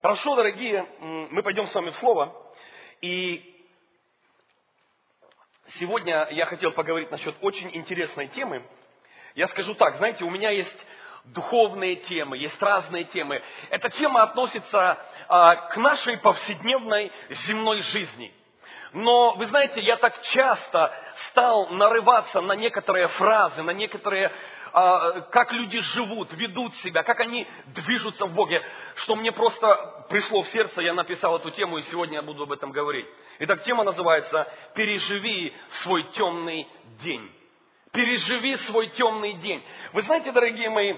Хорошо, дорогие, мы пойдем с вами в Слово. И сегодня я хотел поговорить насчет очень интересной темы. Я скажу так, знаете, у меня есть духовные темы, есть разные темы. Эта тема относится к нашей повседневной земной жизни. Но, вы знаете, я так часто стал нарываться на некоторые фразы, на некоторые, как люди живут, ведут себя, как они движутся в Боге, что мне просто пришло в сердце, я написал эту тему, и сегодня я буду об этом говорить. Итак, тема называется «Переживи свой темный день». Переживи свой темный день. Вы знаете, дорогие мои,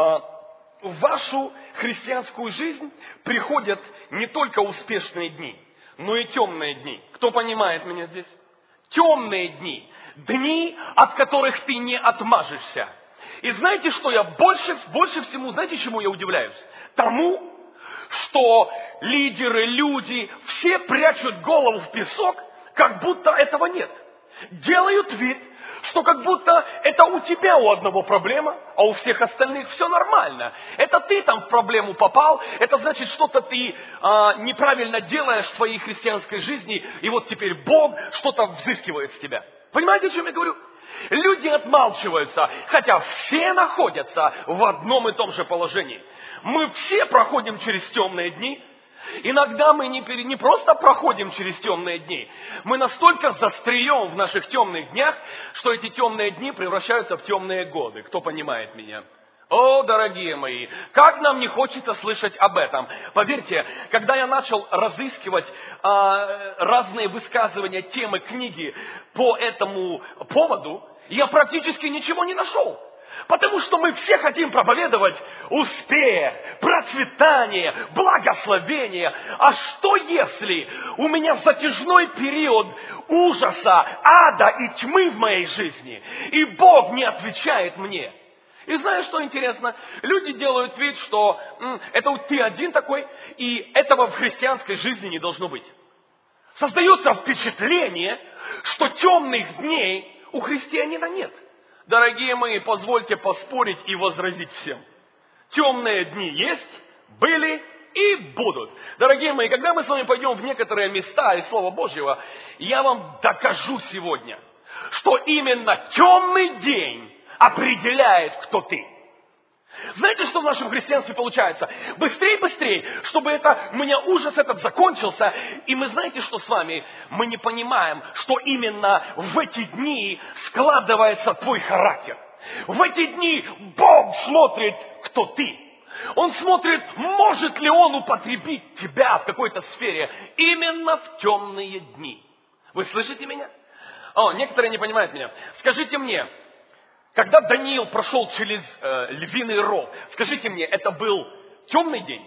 в вашу христианскую жизнь приходят не только успешные дни, но и темные дни. Кто понимает меня здесь? Темные дни. Дни, от которых ты не отмажешься. И знаете, что я больше всему, знаете, чему я удивляюсь? Тому, что лидеры, люди, все прячут голову в песок, как будто этого нет. Делают вид, что как будто это у тебя у одного проблема, а у всех остальных все нормально. Это ты там в проблему попал, это значит, что-то ты неправильно делаешь в своей христианской жизни, и вот теперь Бог что-то взыскивает с тебя. Понимаете, о чем я говорю? Люди отмалчиваются, хотя все находятся в одном и том же положении. Мы все проходим через темные дни. Иногда мы не просто проходим через темные дни, мы настолько застреем в наших темных днях, что эти темные дни превращаются в темные годы. Кто понимает меня? О, дорогие мои, как нам не хочется слышать об этом. Поверьте, когда я начал разыскивать разные высказывания, темы, книги по этому поводу, я практически ничего не нашел. Потому что мы все хотим проповедовать успех, процветание, благословение. А что если у меня затяжной период ужаса, ада и тьмы в моей жизни, и Бог не отвечает мне? И знаешь, что интересно? Люди делают вид, что это ты один такой, и этого в христианской жизни не должно быть. Создается впечатление, что темных дней у христианина нет. Дорогие мои, позвольте поспорить и возразить всем. Темные дни есть, были и будут. Дорогие мои, когда мы с вами пойдем в некоторые места из Слова Божьего, я вам докажу сегодня, что именно темный день определяет, кто ты. Знаете, что в нашем христианстве получается? Быстрее, чтобы у меня ужас этот закончился. И мы знаете, что с вами? Мы не понимаем, что именно в эти дни складывается твой характер. В эти дни Бог смотрит, кто ты. Он смотрит, может ли Он употребить тебя в какой-то сфере именно в темные дни. Вы слышите меня? Некоторые не понимают меня. Скажите мне, когда Даниил прошел через львиный ров, скажите мне, это был темный день?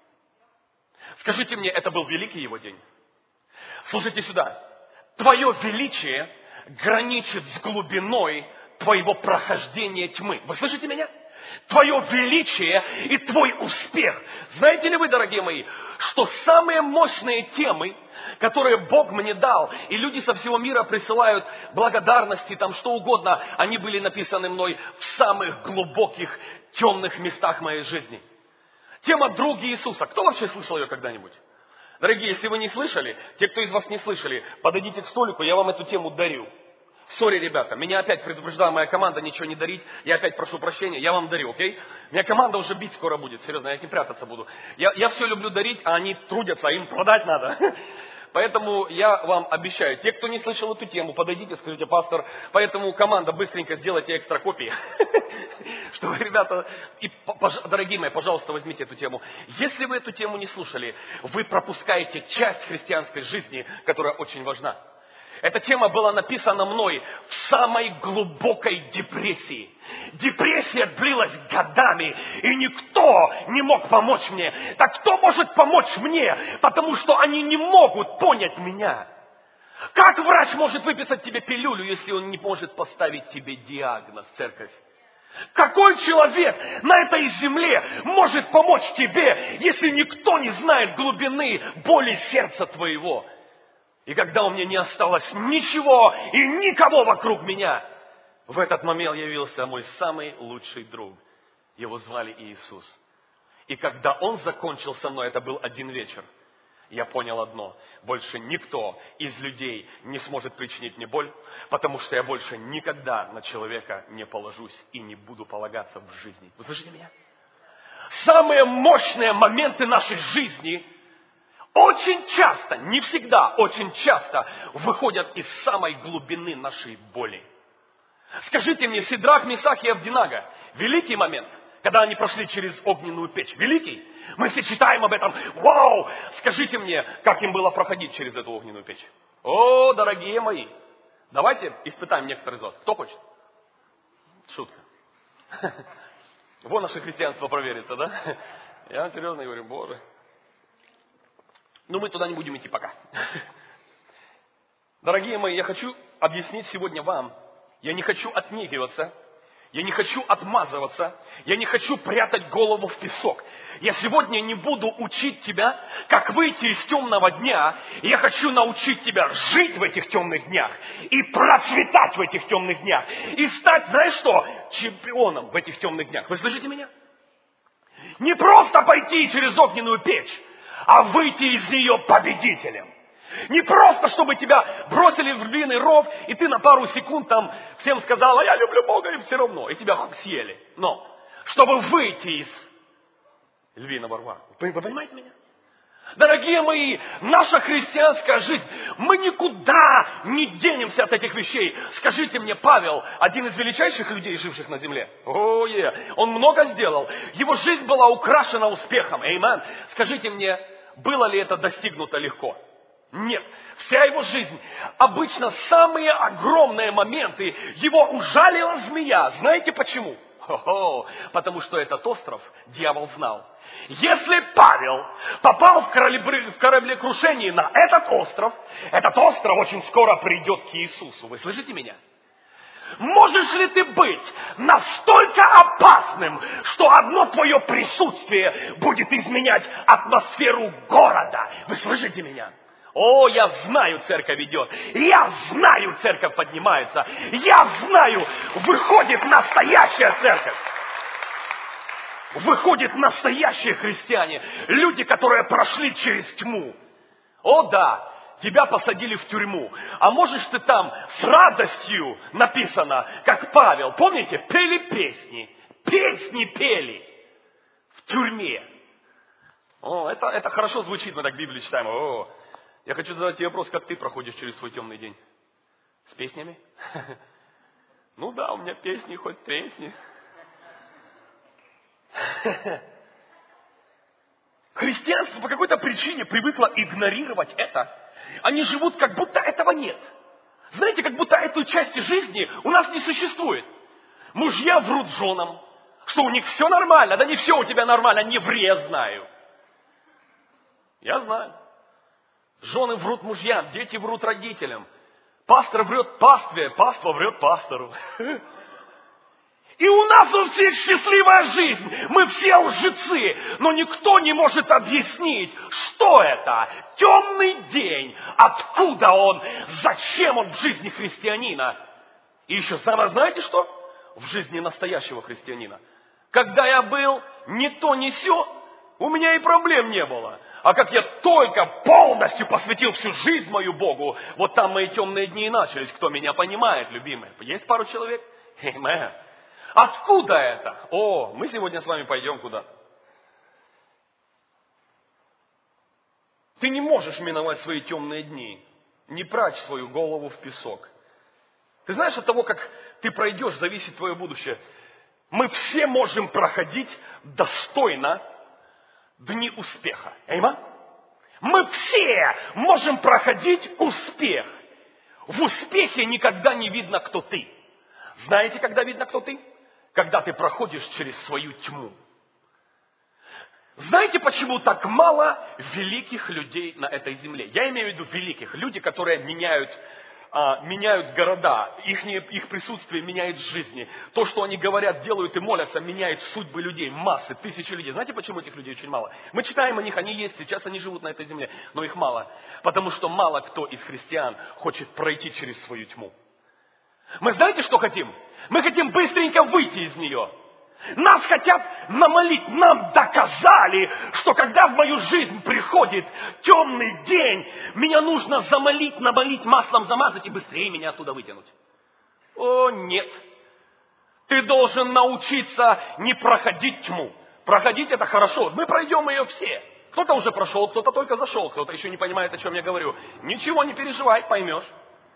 Скажите мне, это был великий его день? Слушайте сюда. Твое величие граничит с глубиной твоего прохождения тьмы. Вы слышите меня? Твое величие и твой успех. Знаете ли вы, дорогие мои, что самые мощные темы, которые Бог мне дал, и люди со всего мира присылают благодарности, там что угодно, они были написаны мной в самых глубоких, темных местах моей жизни. Тема «Друг Иисуса». Кто вообще слышал ее когда-нибудь? Дорогие, если вы не слышали, те, кто из вас не слышали, подойдите к столику, я вам эту тему дарю. Сори, ребята, меня опять предупреждала моя команда ничего не дарить. Я опять прошу прощения, я вам дарю, окей? Меня команда уже бить скоро будет, серьезно, я не прятаться буду. Я все люблю дарить, а они трудятся, им продать надо. Поэтому я вам обещаю, те, кто не слышал эту тему, подойдите, скажите: пастор, поэтому команда, быстренько сделайте экстра копии. Чтобы, ребята, и, дорогие мои, пожалуйста, возьмите эту тему. Если вы эту тему не слушали, вы пропускаете часть христианской жизни, которая очень важна. Эта тема была написана мной в самой глубокой депрессии. Депрессия длилась годами, и никто не мог помочь мне. Так кто может помочь мне? Потому что они не могут понять меня. Как врач может выписать тебе пилюлю, если он не может поставить тебе диагноз, церковь? Какой человек на этой земле может помочь тебе, если никто не знает глубины боли сердца твоего? И когда у меня не осталось ничего и никого вокруг меня, в этот момент явился мой самый лучший друг. Его звали Иисус. И когда Он закончил со мной, это был один вечер, я понял одно: больше никто из людей не сможет причинить мне боль, потому что я больше никогда на человека не положусь и не буду полагаться в жизни. Вы слышите меня? Самые мощные моменты нашей жизни очень часто, не всегда, очень часто выходят из самой глубины нашей боли. Скажите мне, Сидрах, Месах и Авдинага, великий момент, когда они прошли через огненную печь, великий? Мы все читаем об этом. Вау! Скажите мне, как им было проходить через эту огненную печь? О, дорогие мои! Давайте испытаем некоторых из вас. Кто хочет? Шутка. Вон наше христианство проверится, да? Я вам серьезно говорю, Боже. Но мы туда не будем идти пока. Дорогие мои, я хочу объяснить сегодня вам, я не хочу отнекиваться, я не хочу отмазываться, я не хочу прятать голову в песок. Я сегодня не буду учить тебя, как выйти из темного дня. Я хочу научить тебя жить в этих темных днях и процветать в этих темных днях. И стать, знаешь что, чемпионом в этих темных днях. Вы слышите меня? Не просто пойти через огненную печь, а выйти из нее победителем. Не просто, чтобы тебя бросили в львиный ров, и ты на пару секунд там всем сказал: а я люблю Бога, и все равно, и тебя съели. Но, чтобы выйти из львиного рва. Вы понимаете меня? Дорогие мои, наша христианская жизнь, мы никуда не денемся от этих вещей. Скажите мне, Павел, один из величайших людей, живших на земле. Он много сделал. Его жизнь была украшена успехом. Аминь. Скажите мне, было ли это достигнуто легко? Нет. Вся его жизнь, обычно самые огромные моменты, его ужалила змея. Знаете почему? Потому что этот остров дьявол знал. Если Павел попал в кораблекрушении на этот остров очень скоро придет к Иисусу. Вы слышите меня? Можешь ли ты быть настолько опасным, что одно твое присутствие будет изменять атмосферу города? Вы слышите меня? О, я знаю, церковь идет. Я знаю, церковь поднимается. Я знаю, выходит настоящая церковь. Выходят настоящие христиане. Люди, которые прошли через тьму. О да, тебя посадили в тюрьму. А можешь ты там с радостью, написано, как Павел. Помните, пели песни. Песни пели в тюрьме. О, это хорошо звучит, мы так Библию читаем. О, я хочу задать тебе вопрос, как ты проходишь через свой темный день? С песнями? Ну да, у меня песни, хоть тресни. Христианство по какой-то причине привыкло игнорировать это. Они живут, как будто этого нет. Знаете, как будто этой части жизни у нас не существует. Мужья врут женам, что у них все нормально. Да не все у тебя нормально, не ври, я знаю. Я знаю. Жены врут мужьям, дети врут родителям. Пастор врет пастве, паства врет пастору. И у нас у всех счастливая жизнь. Мы все лжецы. Но никто не может объяснить, что это. Темный день. Откуда он? Зачем он в жизни христианина? И еще самое, знаете что? В жизни настоящего христианина. Когда я был не то, не сё, у меня и проблем не было. А как я только полностью посвятил всю жизнь мою Богу, вот там мои темные дни и начались. Кто меня понимает, любимые? Есть пару человек? Аминь. Откуда это? О, мы сегодня с вами пойдем куда-то. Ты не можешь миновать свои темные дни. Не прячь свою голову в песок. Ты знаешь, от того, как ты пройдешь, зависит твое будущее. Мы все можем проходить достойно дни успеха. Аминь? Мы все можем проходить успех. В успехе никогда не видно, кто ты. Знаете, когда видно, кто ты? Когда ты проходишь через свою тьму. Знаете, почему так мало великих людей на этой земле? Я имею в виду великих. Люди, которые меняют города. Их присутствие меняет жизни. То, что они говорят, делают и молятся, меняет судьбы людей. Массы, тысячи людей. Знаете, почему этих людей очень мало? Мы читаем о них, они есть, сейчас они живут на этой земле. Но их мало. Потому что мало кто из христиан хочет пройти через свою тьму. Мы знаете, что хотим? Мы хотим быстренько выйти из нее. Нас хотят намолить. Нам доказали, что когда в мою жизнь приходит темный день, меня нужно замолить, намолить, маслом замазать и быстрее меня оттуда вытянуть. О, нет. Ты должен научиться не проходить тьму. Проходить это хорошо. Мы пройдем ее все. Кто-то уже прошел, кто-то только зашел, кто-то еще не понимает, о чем я говорю. Ничего, не переживай, поймешь.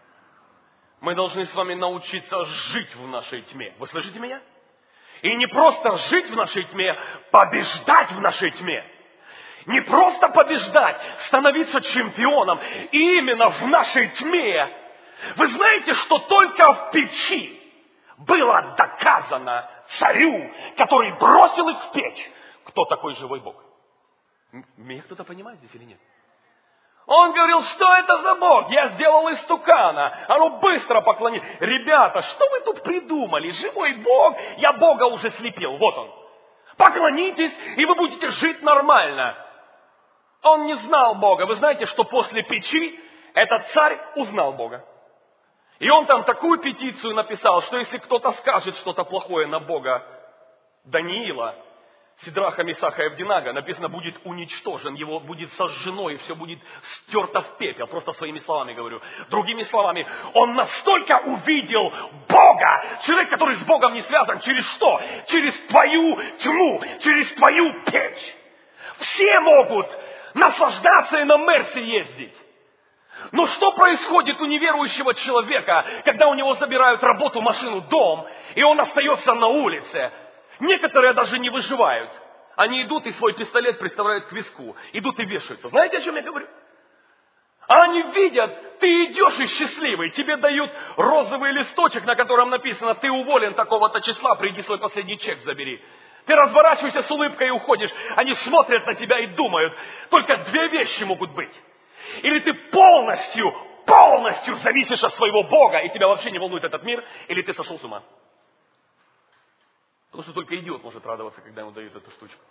Мы должны с вами научиться жить в нашей тьме. Вы слышите меня? И не просто жить в нашей тьме, побеждать в нашей тьме. Не просто побеждать, становиться чемпионом. И именно в нашей тьме. Вы знаете, что только в печи было доказано царю, который бросил их в печь, кто такой живой Бог. Меня кто-то понимает здесь или нет? Он говорил, что это за Бог? Я сделал истукана. А ну быстро поклонись. Ребята, что вы тут придумали? Живой Бог? Я Бога уже слепил. Вот он. Поклонитесь, и вы будете жить нормально. Он не знал Бога. Вы знаете, что после печи этот царь узнал Бога. И он там такую петицию написал, что если кто-то скажет что-то плохое на Бога Даниила, Сидраха, Месаха и Авдинага, написано, будет уничтожен, его будет сожжено, и все будет стерто в пепел. Просто своими словами говорю. Другими словами, он настолько увидел Бога, человек, который с Богом не связан, через что? Через твою тьму, через твою печь. Все могут наслаждаться и на Мерсе ездить. Но что происходит у неверующего человека, когда у него забирают работу, машину, дом, и он остается на улице? Некоторые даже не выживают. Они идут и свой пистолет приставляют к виску. Идут и вешаются. Знаете, о чем я говорю? А они видят, ты идешь и счастливый. Тебе дают розовый листочек, на котором написано, ты уволен такого-то числа, приди свой последний чек забери. Ты разворачиваешься с улыбкой и уходишь. Они смотрят на тебя и думают, только две вещи могут быть. Или ты полностью зависишь от своего Бога, и тебя вообще не волнует этот мир, или ты сошел с ума. Потому что только идиот может радоваться, когда ему дают эту штучку.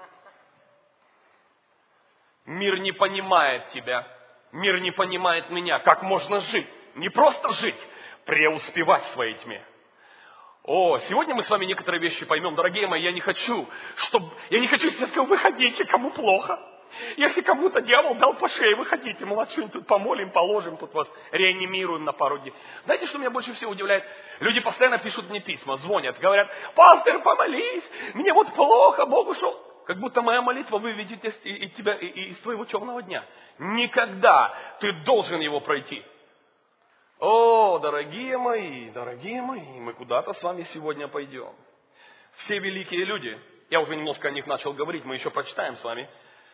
Мир не понимает тебя. Мир не понимает меня. Как можно жить? Не просто жить, преуспевать в своей тьме. О, сегодня мы с вами некоторые вещи поймем. Дорогие мои, я не хочу, если сказать, выходите, кому плохо. Если кому-то дьявол дал по шее, выходите, мы вас что-нибудь тут помолим, положим, тут вас реанимируем на пару дней. Знаете, что меня больше всего удивляет? Люди постоянно пишут мне письма, звонят, говорят, пастор, помолись, мне вот плохо, Бог ушел. Как будто моя молитва выведет тебя из твоего черного дня. Никогда ты должен его пройти. О, дорогие мои, мы куда-то с вами сегодня пойдем. Все великие люди, я уже немножко о них начал говорить, мы еще прочитаем с вами,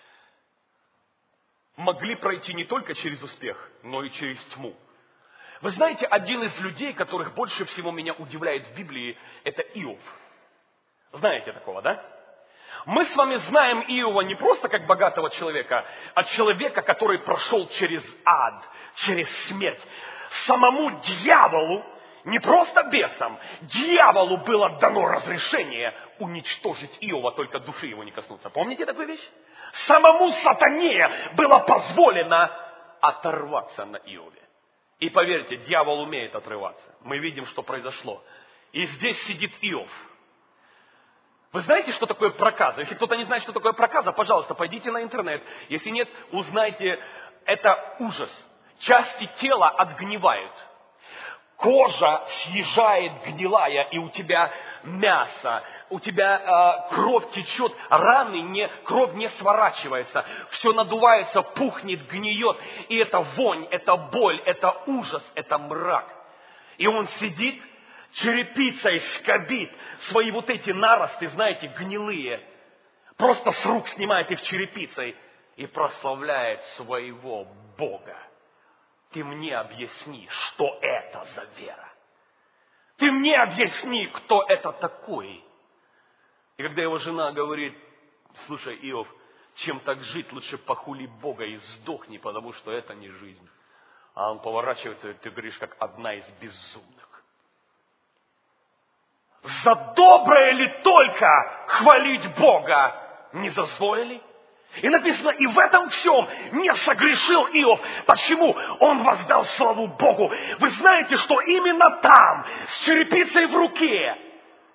могли пройти не только через успех, но и через тьму. Вы знаете, один из людей, которых больше всего меня удивляет в Библии, это Иов. Знаете такого, да? Мы с вами знаем Иова не просто как богатого человека, а человека, который прошел через ад, через смерть. Самому дьяволу, не просто бесам, дьяволу было дано разрешение уничтожить Иова, только души его не коснуться. Помните такую вещь? Самому сатане было позволено оторваться на Иове. И поверьте, дьявол умеет отрываться. Мы видим, что произошло. И здесь сидит Иов. Вы знаете, что такое проказа? Если кто-то не знает, что такое проказа, пожалуйста, пойдите на интернет. Если нет, узнайте, это ужас. Части тела отгнивают. Кожа съезжает гнилая, и у тебя мясо, у тебя кровь течет, кровь не сворачивается, все надувается, пухнет, гниет, и это вонь, это боль, это ужас, это мрак. И он сидит, черепицей скобит свои вот эти наросты, знаете, гнилые, просто с рук снимает их черепицей и прославляет своего Бога. Ты мне объясни, что это за вера. Ты мне объясни, кто это такой. И когда его жена говорит, слушай, Иов, чем так жить, лучше похули Бога и сдохни, потому что это не жизнь. А он поворачивается, и ты говоришь, как одна из безумных. За доброе ли только хвалить Бога не за злое ли? И написано, и в этом всем не согрешил Иов. Почему? Он воздал славу Богу. Вы знаете, что именно там, с черепицей в руке,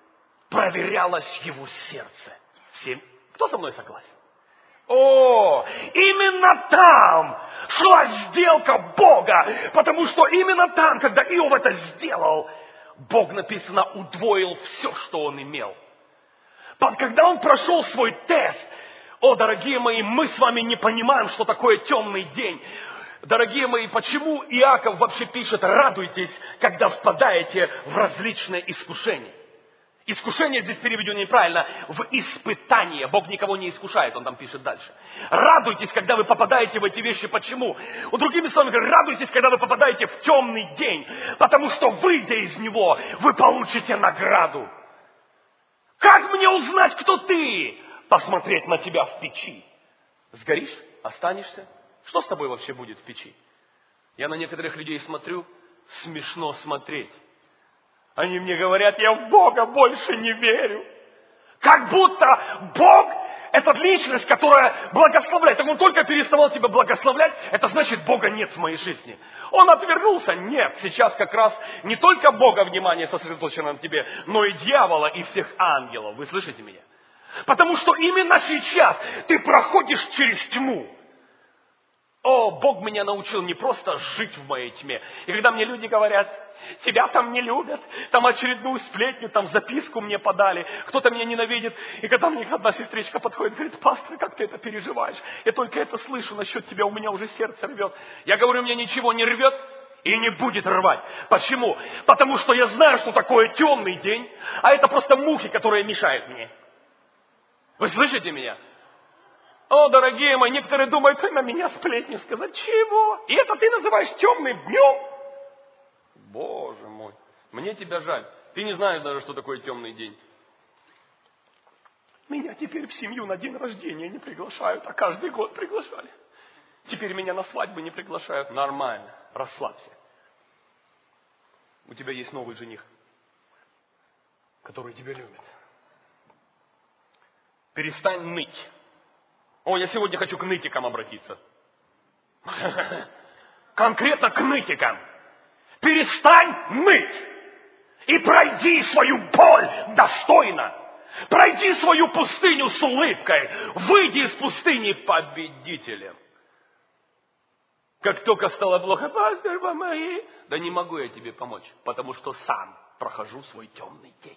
проверялось его сердце. Кто со мной согласен? О, именно там шла сделка Бога, потому что именно там, когда Иов это сделал, Бог, написано, удвоил все, что он имел. Когда он прошел свой тест, о, дорогие мои, мы с вами не понимаем, что такое темный день. Дорогие мои, почему Иаков вообще пишет: радуйтесь, когда впадаете в различные искушения? Искушение здесь переведено неправильно, в испытание. Бог никого не искушает, он там пишет дальше. Радуйтесь, когда вы попадаете в эти вещи. Почему? Другими словами, радуйтесь, когда вы попадаете в темный день, потому что, выйдя из него, вы получите награду. Как мне узнать, кто ты? Посмотреть на тебя в печи. Сгоришь? Останешься? Что с тобой вообще будет в печи? Я на некоторых людей смотрю, смешно смотреть. Они мне говорят: я в Бога больше не верю. Как будто Бог – это личность, которая благословляет. Так он только переставал тебя благословлять, это значит, Бога нет в моей жизни. Он отвернулся? Нет. Сейчас как раз не только Бога внимание сосредоточено на тебе, но и дьявола, и всех ангелов. Вы слышите меня? Потому что именно сейчас ты проходишь через тьму. О, Бог меня научил не просто жить в моей тьме. И когда мне люди говорят: тебя там не любят, там очередную сплетню, там записку мне подали, кто-то меня ненавидит. И когда мне одна сестричка подходит, говорит: пастор, как ты это переживаешь? Я только это слышу насчет тебя, у меня уже сердце рвет. Я говорю: мне ничего не рвет и не будет рвать. Почему? Потому что я знаю, что такое темный день, а это просто мухи, которые мешают мне. Вы слышите меня? О, дорогие мои, некоторые думают: ты на меня сплетни сказать. Чего? И это ты называешь темным днем? Боже мой, мне тебя жаль. Ты не знаешь даже, что такое темный день. Меня теперь в семью на день рождения не приглашают, а каждый год приглашали. Теперь меня на свадьбы не приглашают. Нормально, расслабься. У тебя есть новый жених, который тебя любит. Перестань ныть. О, я сегодня хочу к нытикам обратиться. Конкретно к нытикам. Перестань ныть. И пройди свою боль достойно. Пройди свою пустыню с улыбкой. Выйди из пустыни победителем. Как только стало плохо: пастор, помоги. Да не могу я тебе помочь, потому что сам прохожу свой темный день.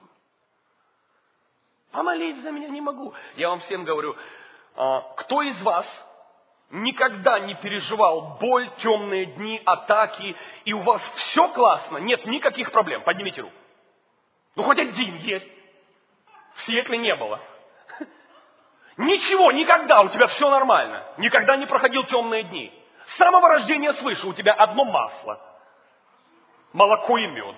Помолись за меня не могу. Я вам всем говорю, кто из вас никогда не переживал боль, темные дни, атаки, и у вас все классно, нет никаких проблем? Поднимите руку. Ну, хоть один есть. В Сиэтле не было. Ничего, никогда, у тебя все нормально. Никогда не проходил темные дни. С самого рождения слышу, у тебя одно масло. Молоко и мед.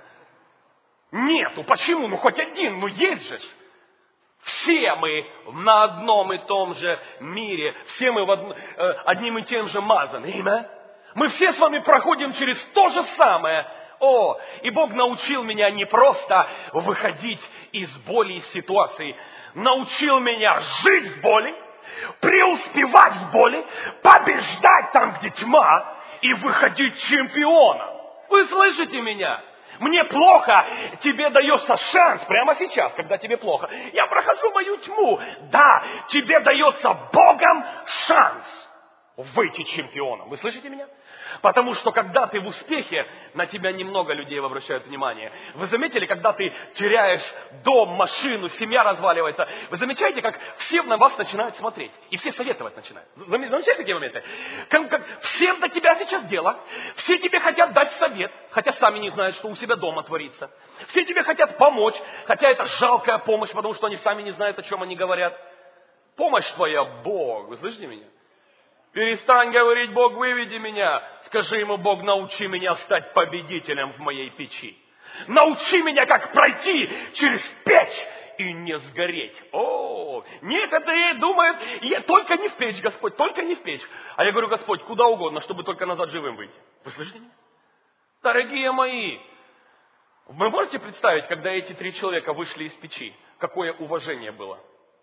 Нету, почему? Ну, хоть один, ну есть же. Все мы на одном и том же мире, все мы одним и тем же мазаны. Мы все с вами проходим через то же самое. О, и Бог научил меня не просто выходить из боли, из ситуации, научил меня жить в боли, преуспевать в боли, побеждать там, где тьма, и выходить чемпионом. Вы слышите меня? Мне плохо, тебе дается шанс прямо сейчас, когда тебе плохо. Я прохожу мою тьму. Да, тебе дается Богом шанс выйти чемпионом. Вы слышите меня? Потому что когда ты в успехе, на тебя немного людей обращают внимание. Вы заметили, когда ты теряешь дом, машину, семья разваливается, вы замечаете, как все на вас начинают смотреть. И все советовать начинают. Замечаете такие моменты? Как всем до тебя сейчас дело. Все тебе хотят дать совет, хотя сами не знают, что у себя дома творится. Все тебе хотят помочь, хотя это жалкая помощь, потому что они сами не знают, о чем они говорят. Помощь твоя Бог. Вы слышите меня? Перестань говорить: Бог, выведи меня. Скажи ему: Бог, научи меня стать победителем в моей печи. Научи меня, как пройти через печь и не сгореть. О, некоторые думают: только не в печь, Господь, только не в печь. А я говорю: Господь, куда угодно, чтобы только назад живым выйти. Вы слышите меня? Дорогие мои, вы можете представить, когда эти 3 человека вышли из печи, какое уважение было?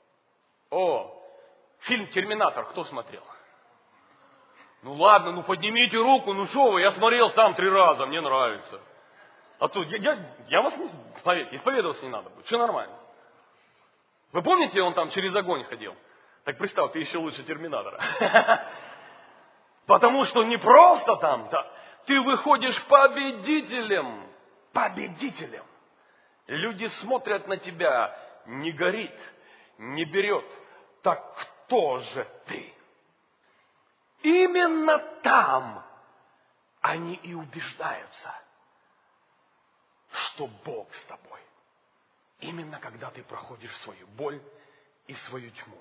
О, фильм «Терминатор» кто смотрел? Ну ладно, ну поднимите руку, ну что вы, я смотрел сам 3 раза, мне нравится. А тут я вас, поверьте, исповедоваться не надо будет, все нормально. Вы помните, он там через огонь ходил? Так представь, ты еще лучше Терминатора. Потому что не просто там, ты выходишь победителем. Победителем. Люди смотрят на тебя, не горит, не берет. Так кто же ты? Именно там они и убеждаются, что Бог с тобой. Именно когда ты проходишь свою боль и свою тьму.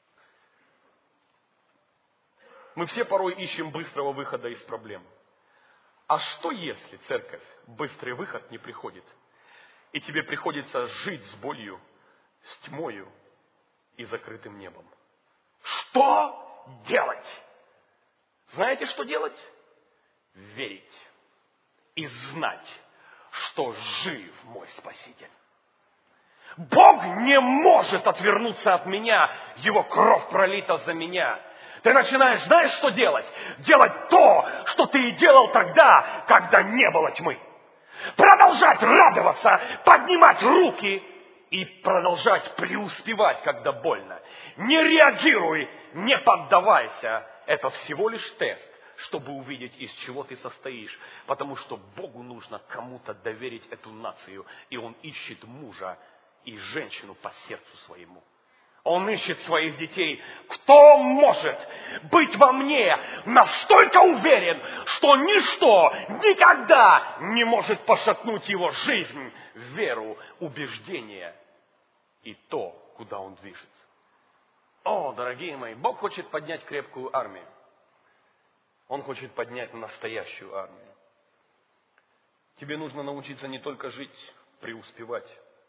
Мы все порой ищем быстрого выхода из проблем. А что если, церковь, быстрый выход не приходит, и тебе приходится жить с болью, с тьмою и закрытым небом? Что делать? Знаете, что делать? Верить и знать, что жив мой Спаситель. Бог не может отвернуться от меня, Его кровь пролита за меня. Ты начинаешь, знаешь, что делать? Делать то, что ты и делал тогда, когда не было тьмы. Продолжать радоваться, поднимать руки и продолжать преуспевать, когда больно. Не реагируй, не поддавайся. Это всего лишь тест, чтобы увидеть, из чего ты состоишь. Потому что Богу нужно кому-то доверить эту нацию. И Он ищет мужа и женщину по сердцу своему. Он ищет своих детей. Кто может быть во мне настолько уверен, что ничто никогда не может пошатнуть его жизнь, веру, убеждение и то, куда он движется? О, дорогие мои, Бог хочет поднять крепкую армию. Он хочет поднять настоящую армию. Тебе нужно научиться не только жить, преуспевать.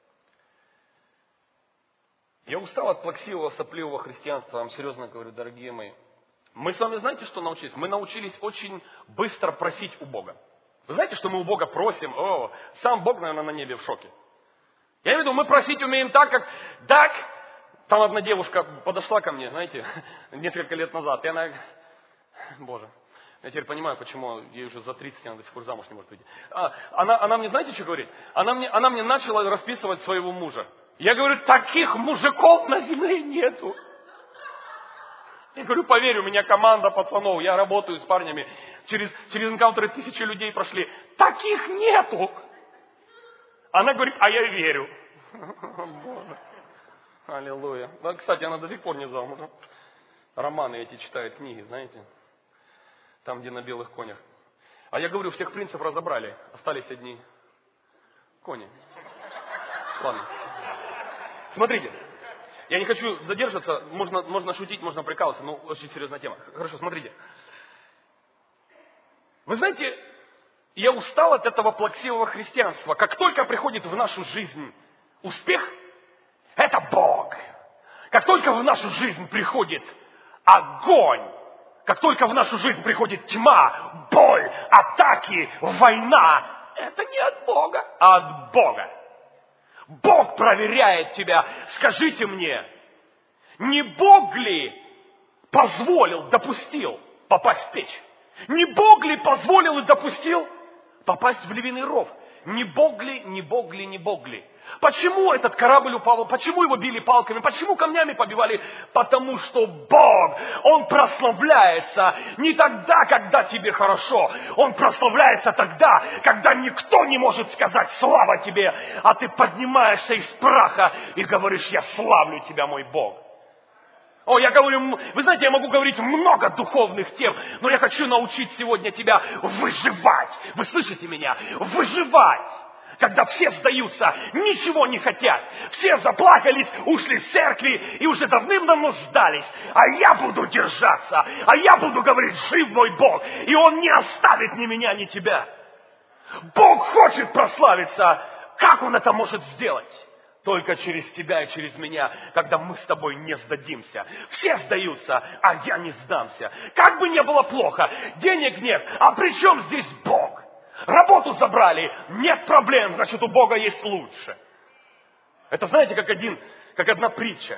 Я устал от плаксивого, сопливого христианства. Я вам серьезно говорю, дорогие мои. Мы с вами знаете, что научились? Мы научились очень быстро просить у Бога. Вы знаете, что мы у Бога просим? О, сам Бог, наверное, на небе в шоке. Я имею в виду, мы просить умеем так, как... Так, там одна девушка подошла ко мне, знаете, несколько лет назад. И она... Боже, я теперь понимаю, почему ей уже за 30, она до сих пор замуж не может выйти. Она мне, знаете, что говорит? Она мне начала расписывать своего мужа. Я говорю, таких мужиков на земле нету. Я говорю, поверь, у меня команда пацанов, я работаю с парнями. Через энкаунтеры 1000 людей прошли. Таких нету. Она говорит, а я верю. Боже. Аллилуйя. Да, кстати, она до сих пор не замужем. Романы эти читает, книги, знаете. Там, где на белых конях. А я говорю, всех принцев разобрали. Остались одни кони. Ладно. Смотрите, я не хочу задерживаться, можно шутить, можно прикалываться, но очень серьезная тема. Хорошо, смотрите. Вы знаете, я устал от этого плаксивого христианства. Как только приходит в нашу жизнь успех, это Бог. Как только в нашу жизнь приходит огонь, как только в нашу жизнь приходит тьма, боль, атаки, война, это не от Бога, а от Бога. Бог проверяет тебя. Скажите мне, не Бог ли позволил, допустил попасть в печь? Не Бог ли позволил и допустил попасть в львиный ров? Не Бог ли, не Бог ли, не Бог ли? Почему этот корабль упал? Почему его били палками? Почему камнями побивали? Потому что Бог, Он прославляется не тогда, когда тебе хорошо. Он прославляется тогда, когда никто не может сказать слава тебе, а ты поднимаешься из праха и говоришь, я славлю тебя, мой Бог. О, я говорю, вы знаете, я могу говорить много духовных тем, но я хочу научить сегодня тебя выживать. Вы слышите меня? Выживать. Когда все сдаются, ничего не хотят. Все заплакались, ушли с церкви и уже давным-давно сдались. А я буду держаться, а я буду говорить, жив мой Бог. И Он не оставит ни меня, ни тебя. Бог хочет прославиться. Как Он это может сделать? Только через тебя и через меня, когда мы с тобой не сдадимся. Все сдаются, а я не сдамся. Как бы ни было плохо, денег нет, а при чем здесь Бог? Работу забрали, нет проблем, значит у Бога есть лучше. Это знаете, как одна притча.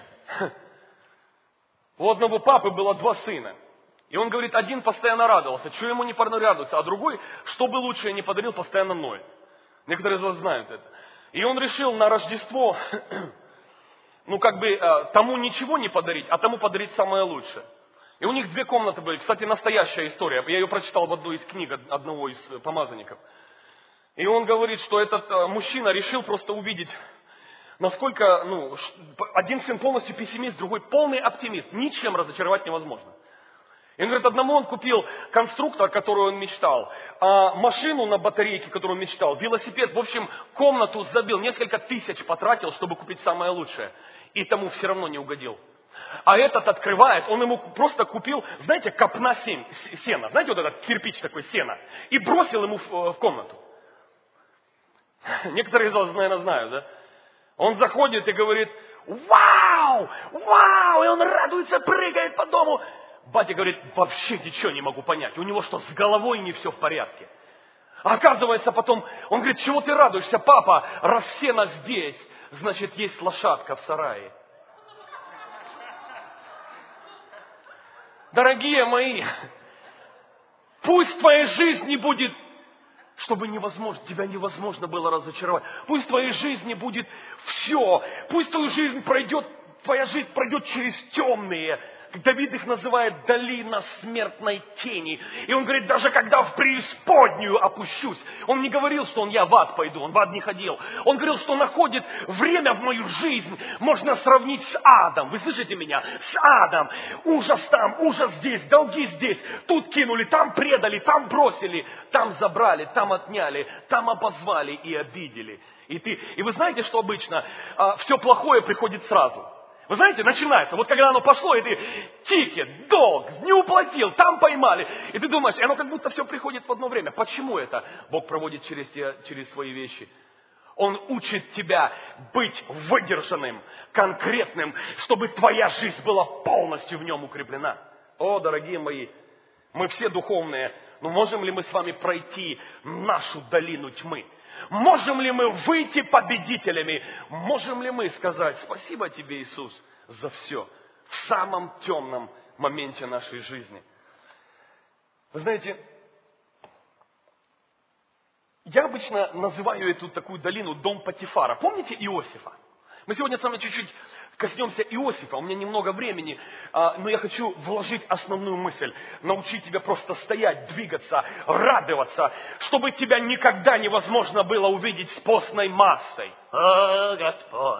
У одного папы было 2 сына. И он говорит, один постоянно радовался, что ему не радоваться, а другой, что бы лучше не подарил, постоянно ноет. Некоторые из вас знают это. И он решил на Рождество тому ничего не подарить, а тому подарить самое лучшее. И у них 2 комнаты были. Кстати, настоящая история. Я ее прочитал в одной из книг одного из помазанников. И он говорит, что этот мужчина решил просто увидеть, насколько, один сын полностью пессимист, другой полный оптимист. Ничем разочаровать невозможно. И он говорит, одному он купил конструктор, который он мечтал, машину на батарейке, которую он мечтал, велосипед, в общем, комнату забил, несколько тысяч потратил, чтобы купить самое лучшее. И тому все равно не угодил. А этот открывает, он ему просто купил, знаете, копна сена, знаете, вот этот кирпич такой, сена, и бросил ему в комнату. Некоторые из вас, наверное, знают, да? Он заходит и говорит, вау, вау, и он радуется, прыгает по дому. Батя говорит, вообще ничего не могу понять, у него что, с головой не все в порядке? А оказывается потом, он говорит, чего ты радуешься, папа, раз сено здесь, значит, есть лошадка в сарае. Дорогие мои, пусть в твоей жизни будет, чтобы тебя невозможно было разочаровать. Пусть в твоей жизни будет все. Пусть твоя жизнь пройдет через темные, как Давид их называет, долина смертной тени. И он говорит, даже когда в преисподнюю опущусь. Он не говорил, что я в ад пойду, он в ад не ходил. Он говорил, что находит время в мою жизнь, можно сравнить с адом. Вы слышите меня? С адом. Ужас там, ужас здесь, долги здесь. Тут кинули, там предали, там бросили, там забрали, там отняли, там обозвали и обидели. И вы знаете, что обычно все плохое приходит сразу. Вы знаете, начинается, вот когда оно пошло, и ты тикет, долг, не уплатил, там поймали. И ты думаешь, и оно как будто все приходит в одно время. Почему это Бог проводит через свои вещи? Он учит тебя быть выдержанным, конкретным, чтобы твоя жизнь была полностью в нем укреплена. О, дорогие мои, мы все духовные, но можем ли мы с вами пройти нашу долину тьмы? Можем ли мы выйти победителями? Можем ли мы сказать спасибо тебе, Иисус, за все в самом темном моменте нашей жизни? Вы знаете, я обычно называю эту такую долину дом Потифара. Помните Иосифа? Мы сегодня с вами чуть-чуть коснемся Иосифа. У меня немного времени, но я хочу вложить основную мысль. Научить тебя просто стоять, двигаться, радоваться, чтобы тебя никогда невозможно было увидеть с постной массой. О, Господь!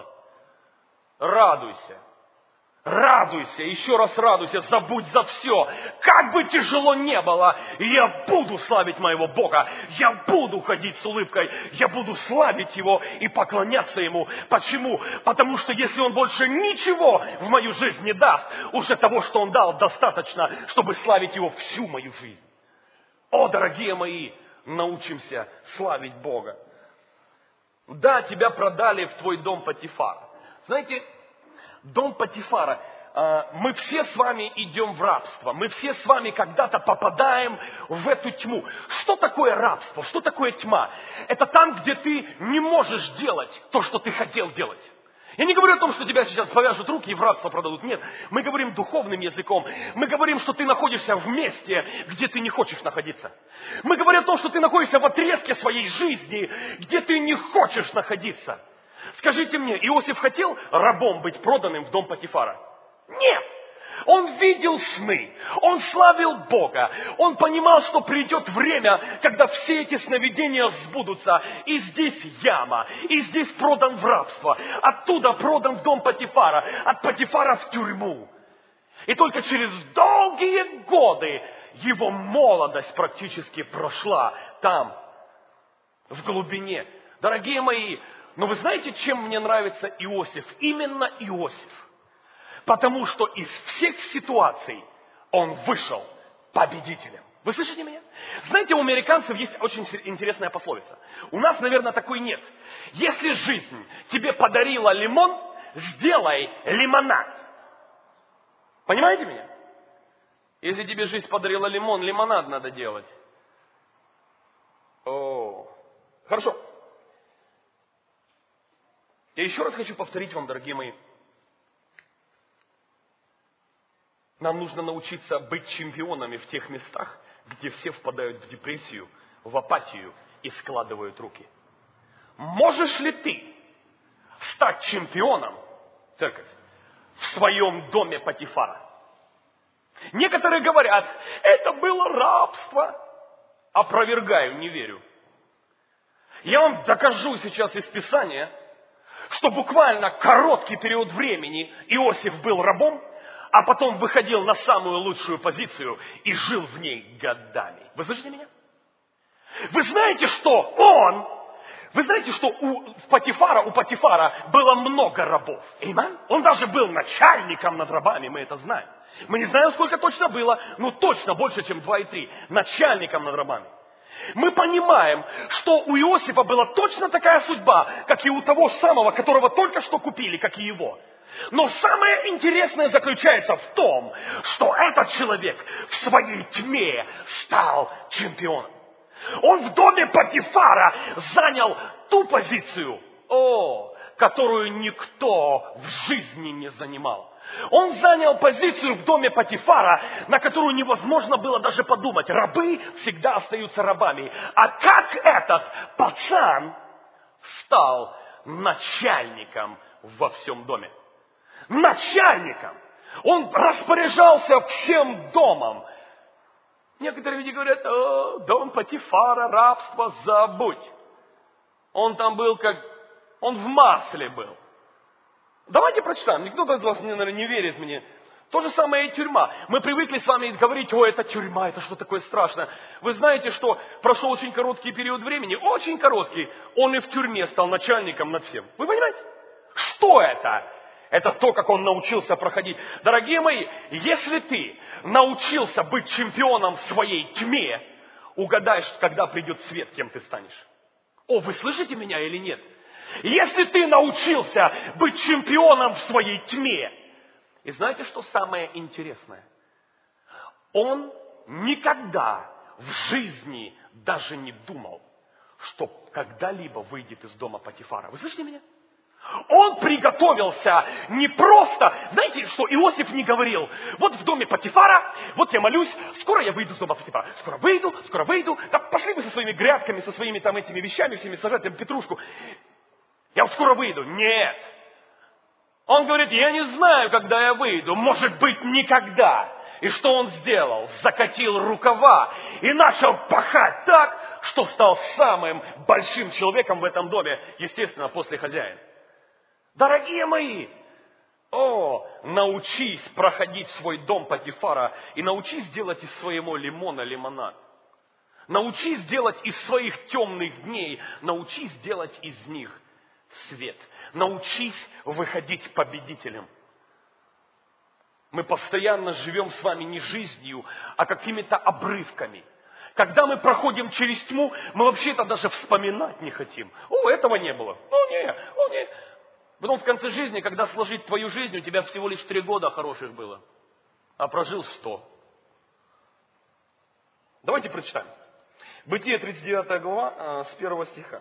Радуйся. Радуйся, еще раз радуйся, забудь за все. Как бы тяжело не было, я буду славить моего Бога. Я буду ходить с улыбкой. Я буду славить Его и поклоняться Ему. Почему? Потому что если Он больше ничего в мою жизнь не даст, уже того, что Он дал, достаточно, чтобы славить Его всю мою жизнь. О, дорогие мои, научимся славить Бога. Да, тебя продали в твой дом Потифара. Знаете, дом Потифара, мы все с вами идем в рабство. Мы все с вами когда-то попадаем в эту тьму. Что такое рабство? Что такое тьма? Это там, где ты не можешь делать то, что ты хотел делать. Я не говорю о том, что тебя сейчас повяжут руки и в рабство продадут. Нет, мы говорим духовным языком. Мы говорим, что ты находишься в месте, где ты не хочешь находиться. Мы говорим о том, что ты находишься в отрезке своей жизни, где ты не хочешь находиться. Скажите мне, Иосиф хотел рабом быть проданным в дом Потифара? Нет! Он видел сны, он славил Бога, он понимал, что придет время, когда все эти сновидения сбудутся, и здесь яма, и здесь продан в рабство, оттуда продан в дом Потифара, от Потифара в тюрьму. И только через долгие годы его молодость практически прошла там, в глубине. Дорогие мои, но вы знаете, чем мне нравится Иосиф? Именно Иосиф. Потому что из всех ситуаций он вышел победителем. Вы слышите меня? Знаете, у американцев есть очень интересная пословица. У нас, наверное, такой нет. Если жизнь тебе подарила лимон, сделай лимонад. Понимаете меня? Если тебе жизнь подарила лимон, лимонад надо делать. О, хорошо. Я еще раз хочу повторить вам, дорогие мои. Нам нужно научиться быть чемпионами в тех местах, где все впадают в депрессию, в апатию и складывают руки. Можешь ли ты стать чемпионом церковь, в своем доме Потифара. Некоторые говорят, это было рабство. Опровергаю, не верю. Я вам докажу сейчас из Писания, что буквально короткий период времени Иосиф был рабом, а потом выходил на самую лучшую позицию и жил в ней годами. Вы слышите меня? Вы знаете, что у Потифара было много рабов. Аминь? Он даже был начальником над рабами, мы это знаем. Мы не знаем, сколько точно было, но точно больше, чем 2 и 3. Начальником над рабами. Мы понимаем, что у Иосифа была точно такая судьба, как и у того самого, которого только что купили, как и его. Но самое интересное заключается в том, что этот человек в своей тьме стал чемпионом. Он в доме Потифара занял ту позицию, которую никто в жизни не занимал. Он занял позицию в доме Потифара, на которую невозможно было даже подумать. Рабы всегда остаются рабами. А как этот пацан стал начальником во всем доме? Начальником! Он распоряжался всем домом. Некоторые люди говорят, дом Потифара, рабство, забудь. Он там был он в масле был. Давайте прочитаем. Никто из вас, наверное, не верит мне. То же самое и тюрьма. Мы привыкли с вами говорить, это тюрьма, это что такое страшное. Вы знаете, что прошел очень короткий период времени, очень короткий, он и в тюрьме стал начальником над всем. Вы понимаете? Что это? Это то, как он научился проходить. Дорогие мои, если ты научился быть чемпионом в своей тьме, угадай, когда придет свет, кем ты станешь. Вы слышите меня или нет? Если ты научился быть чемпионом в своей тьме, и знаете, что самое интересное? Он никогда в жизни даже не думал, что когда-либо выйдет из дома Потифара. Вы слышите меня? Он приготовился не просто... Знаете, что Иосиф не говорил? Вот в доме Потифара, вот я молюсь, скоро я выйду из дома Потифара. Скоро выйду. Да пошли вы со своими грядками, со своими там этими вещами, всеми сажать там петрушку. Я вот скоро выйду. Нет. Он говорит, я не знаю, когда я выйду. Может быть, никогда. И что он сделал? Закатил рукава и начал пахать так, что стал самым большим человеком в этом доме, естественно, после хозяина. Дорогие мои, научись проходить в свой дом Потифара и научись делать из своего лимона лимонад. Научись делать из своих темных дней, научись делать из них свет. Научись выходить победителем. Мы постоянно живем с вами не жизнью, а какими-то обрывками. Когда мы проходим через тьму, мы вообще это даже вспоминать не хотим. Этого не было. Нет. Потом в конце жизни, когда сложить твою жизнь, у тебя всего лишь 3 года хороших было. А прожил 100. Давайте прочитаем. Бытие 39 глава, с 1 стиха.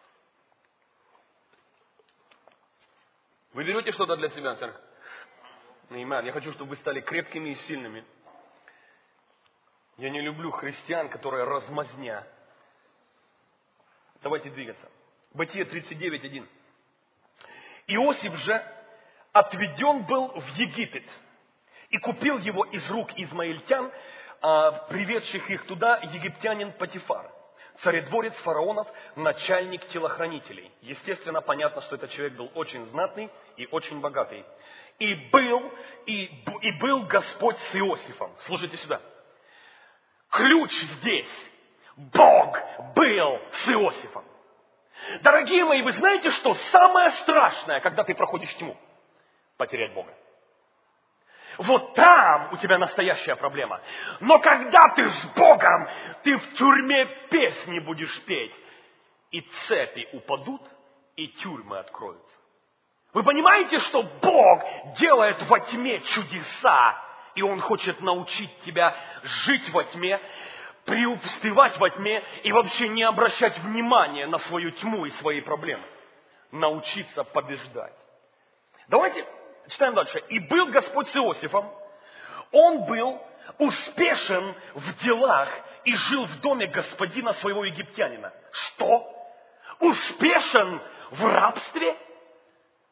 Вы берете что-то для себя, церковь? Аминь. Я хочу, чтобы вы стали крепкими и сильными. Я не люблю христиан, которые размазня. Давайте двигаться. Бытие 39:1. Иосиф же отведен был в Египет и купил его из рук измаильтян, приведших их туда египтянин Потифар, царедворец фараонов, начальник телохранителей. Естественно, понятно, что этот человек был очень знатный и очень богатый. И был Господь с Иосифом. Слушайте сюда. Ключ здесь. Бог был с Иосифом. Дорогие мои, вы знаете, что самое страшное, когда ты проходишь тьму? Потерять Бога. Вот там у тебя настоящая проблема. Но когда ты с Богом, ты в тюрьме песни будешь петь. И цепи упадут, и тюрьмы откроются. Вы понимаете, что Бог делает во тьме чудеса, и Он хочет научить тебя жить во тьме, преуспевать во тьме и вообще не обращать внимания на свою тьму и свои проблемы. Научиться побеждать. Давайте читаем дальше. «И был Господь с Иосифом, он был успешен в делах и жил в доме господина своего египтянина». Что? Успешен в рабстве?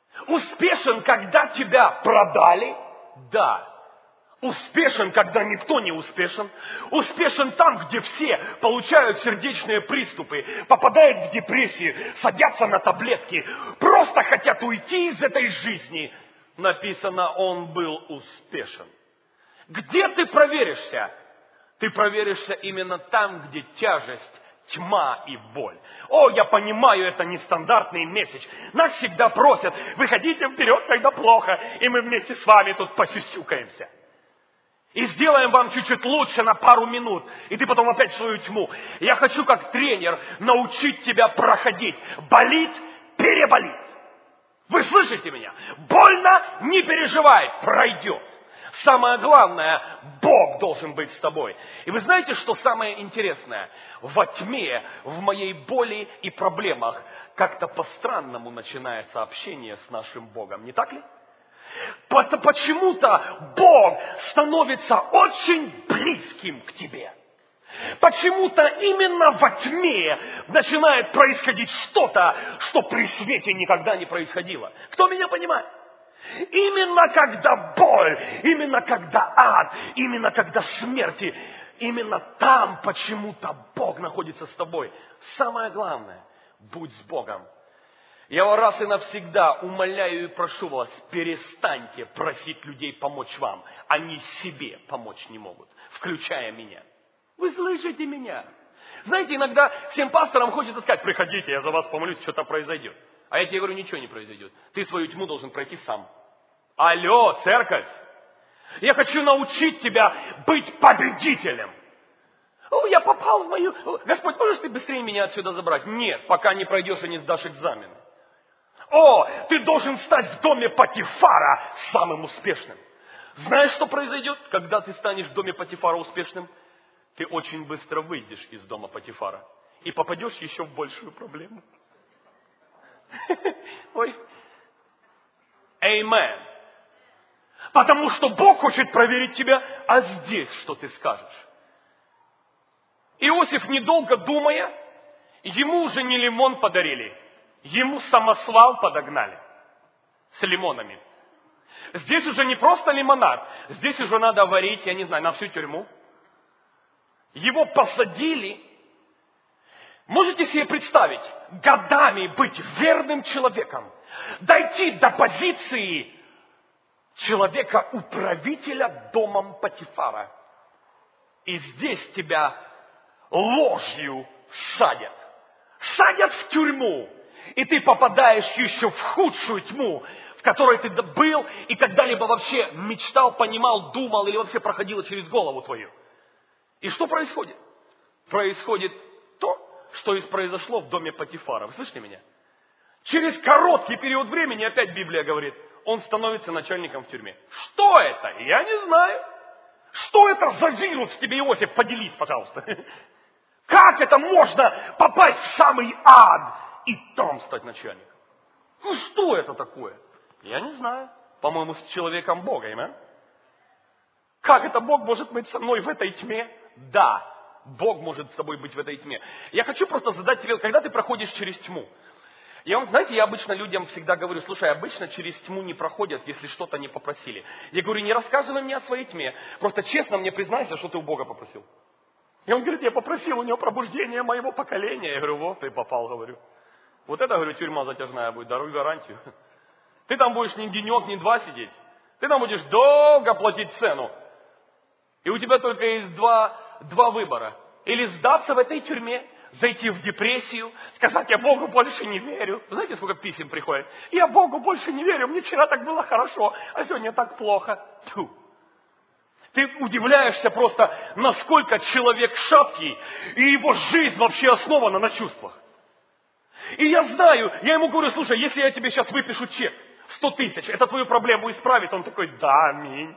Успешен, когда тебя продали? Да. Успешен, когда никто не успешен. Успешен там, где все получают сердечные приступы, попадают в депрессию, садятся на таблетки, просто хотят уйти из этой жизни. Написано, он был успешен. Где ты проверишься? Ты проверишься именно там, где тяжесть, тьма и боль. О, я понимаю, это нестандартный месседж. Нас всегда просят, выходите вперед, когда плохо, и мы вместе с вами тут посюсюкаемся. И сделаем вам чуть-чуть лучше на пару минут, и ты потом опять в свою тьму. Я хочу, как тренер, научить тебя проходить. Болит, переболит. Вы слышите меня? Больно, не переживай, пройдет. Самое главное, Бог должен быть с тобой. И вы знаете, что самое интересное? Во тьме, в моей боли и проблемах как-то по-странному начинается общение с нашим Богом. Не так ли? Почему-то Бог становится очень близким к тебе. Почему-то именно во тьме начинает происходить что-то, что при свете никогда не происходило. Кто меня понимает? Именно когда боль, именно когда ад, именно когда смерти, именно там почему-то Бог находится с тобой. Самое главное, будь с Богом. Я вас раз и навсегда умоляю и прошу вас, перестаньте просить людей помочь вам. Они себе помочь не могут, включая меня. Вы слышите меня? Знаете, иногда всем пасторам хочется сказать, приходите, я за вас помолюсь, что-то произойдет. А я тебе говорю, ничего не произойдет. Ты свою тьму должен пройти сам. Алло, церковь! Я хочу научить тебя быть победителем. О, я попал в мою... Господь, можешь ты быстрее меня отсюда забрать? Нет, пока не пройдешь и не сдашь экзамен. О, ты должен стать в доме Потифара самым успешным. Знаешь, что произойдет, когда ты станешь в доме Потифара успешным? Ты очень быстро выйдешь из дома Потифара и попадешь еще в большую проблему. Ой. Amen. Потому что Бог хочет проверить тебя, а здесь что ты скажешь? Иосиф, недолго думая, ему уже не лимон подарили, ему самосвал подогнали с лимонами. Здесь уже не просто лимонад, здесь уже надо варить, я не знаю, на всю тюрьму. Его посадили. Можете себе представить, годами быть верным человеком, дойти до позиции человека-управителя домом Потифара. И здесь тебя ложью садят. Садят в тюрьму. И ты попадаешь еще в худшую тьму, в которой ты был и когда-либо вообще мечтал, понимал, думал или вообще проходило через голову твою. И что происходит? Происходит то, что и произошло в доме Потифара. Вы слышите меня? Через короткий период времени, опять Библия говорит, он становится начальником в тюрьме. Что это? Я не знаю. Что это за вирус в тебе, Иосиф? Поделись, пожалуйста. Как это можно попасть в самый ад и там стать начальником? Ну что это такое? Я не знаю. По-моему, с человеком Бога, имя. Как это Бог может быть со мной в этой тьме? Да, Бог может с тобой быть в этой тьме. Я хочу просто задать тебе, когда ты проходишь через тьму. Знаете, я обычно людям всегда говорю, слушай, обычно через тьму не проходят, если что-то не попросили. Я говорю, не рассказывай мне о своей тьме, просто честно мне признайся, что ты у Бога попросил. И он говорит, я попросил у него пробуждения моего поколения. Я говорю, вот ты попал, говорю. Вот это, говорю, тюрьма затяжная будет, дарую гарантию. Ты там будешь ни денек, ни два сидеть. Ты там будешь долго платить цену. И у тебя только есть два выбора. Или сдаться в этой тюрьме, зайти в депрессию, сказать, я Богу больше не верю. Знаете, сколько писем приходит? Я Богу больше не верю, мне вчера так было хорошо, а сегодня так плохо. Тьфу. Ты удивляешься просто, насколько человек шаткий, и его жизнь вообще основана на чувствах. И я знаю, я ему говорю, слушай, если я тебе сейчас выпишу чек, 100 тысяч, это твою проблему исправит? Он такой, да, аминь.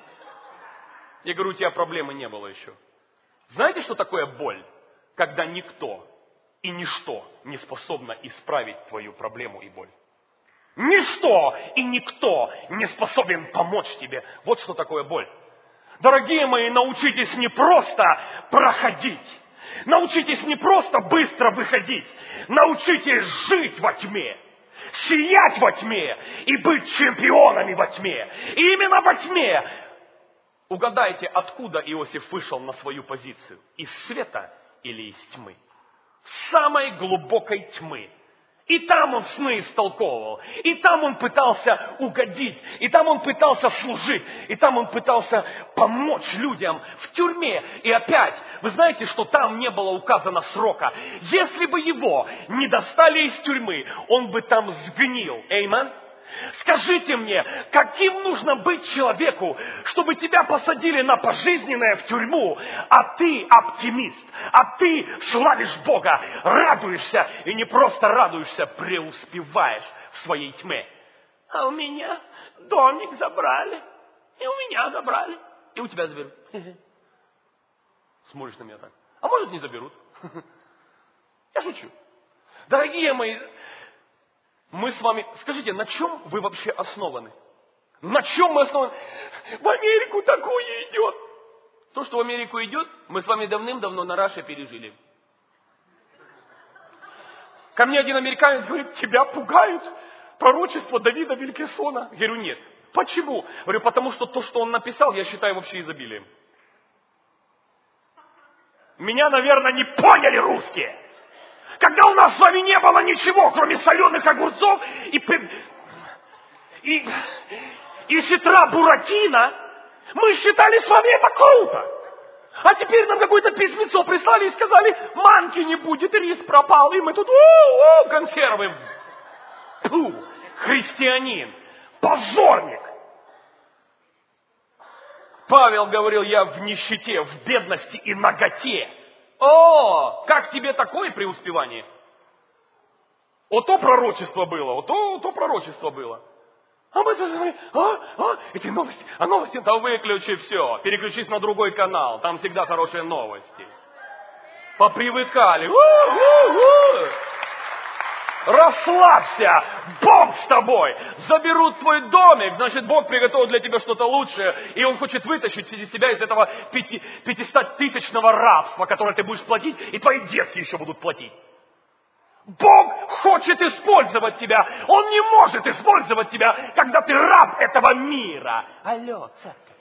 Я говорю, у тебя проблемы не было еще. Знаете, что такое боль? Когда никто и ничто не способно исправить твою проблему и боль. Ничто и никто не способен помочь тебе. Вот что такое боль. Дорогие мои, научитесь не просто проходить. Научитесь не просто быстро выходить. Научитесь жить во тьме. сиять во тьме и быть чемпионами во тьме. И именно во тьме. Угадайте, откуда Иосиф вышел на свою позицию? Из света или из тьмы? С самой глубокой тьмы. И там он сны истолковывал, и там он пытался угодить, и там он пытался служить, и там он пытался помочь людям в тюрьме. И опять, вы знаете, что там не было указано срока. Если бы его не достали из тюрьмы, он бы там сгнил. Эймен? Скажите мне, каким нужно быть человеку, чтобы тебя посадили на пожизненное в тюрьму, а ты оптимист, а ты славишь Бога, радуешься, и не просто радуешься, преуспеваешь в своей тьме. А у меня домик забрали, и у меня забрали, и у тебя заберут. Смотришь на меня так. А может, не заберут. Я шучу. Дорогие мои, мы с вами, скажите, на чем вы вообще основаны? На чем мы основаны? В Америку такое идет. То, что в Америку идет, мы с вами давным-давно на Раше пережили. Ко мне один американец говорит, тебя пугают пророчества Давида Вилькисона. Я говорю, нет. Почему? Говорю, потому что то, что он написал, я считаю вообще изобилием. Меня, наверное, не поняли русские. Когда у нас с вами не было ничего, кроме соленых огурцов и сетра буратино, мы считали с вами это круто. А теперь нам какое-то письмецо прислали и сказали, манки не будет, рис пропал, и мы тут консервы. Фу, христианин, позорник. Павел говорил, я в нищете, в бедности и наготе. О, как тебе такое преуспевание? Вот то пророчество было, вот то пророчество было. А мы говорим, эти новости, новости, да выключи все, переключись на другой канал, там всегда хорошие новости. Попривыкали. Расслабься, Бог с тобой. Заберут твой домик, значит, Бог приготовил для тебя что-то лучшее. И Он хочет вытащить тебя из этого 500-тысячного рабства, которое ты будешь платить, и твои детки еще будут платить. Бог хочет использовать тебя. Он не может использовать тебя, когда ты раб этого мира. Алло, церковь.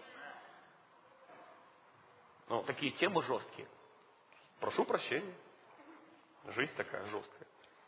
Ну, такие темы жесткие. Прошу прощения. Жизнь такая жесткая.